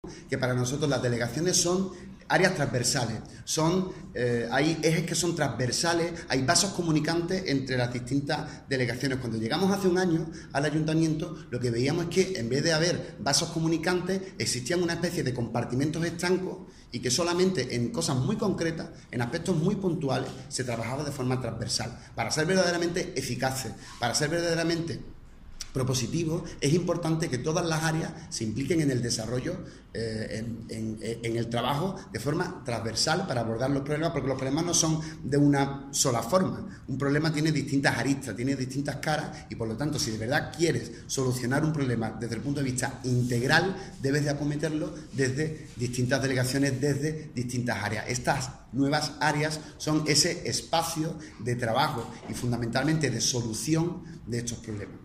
que para nosotros las delegaciones son áreas transversales, hay ejes que son transversales, hay vasos comunicantes entre las distintas delegaciones. Cuando llegamos hace un año al ayuntamiento, lo que veíamos es que en vez de haber vasos comunicantes, existían una especie de compartimentos estancos y que solamente en cosas muy concretas, en aspectos muy puntuales, se trabajaba de forma transversal. Para ser verdaderamente eficaces, para ser verdaderamente propositivo, es importante que todas las áreas se impliquen en el desarrollo, en el trabajo de forma transversal para abordar los problemas, porque los problemas no son de una sola forma. Un problema tiene distintas aristas, tiene distintas caras y, por lo tanto, si de verdad quieres solucionar un problema desde el punto de vista integral, debes de acometerlo desde distintas delegaciones, desde distintas áreas. Estas nuevas áreas son ese espacio de trabajo y fundamentalmente de solución de estos problemas.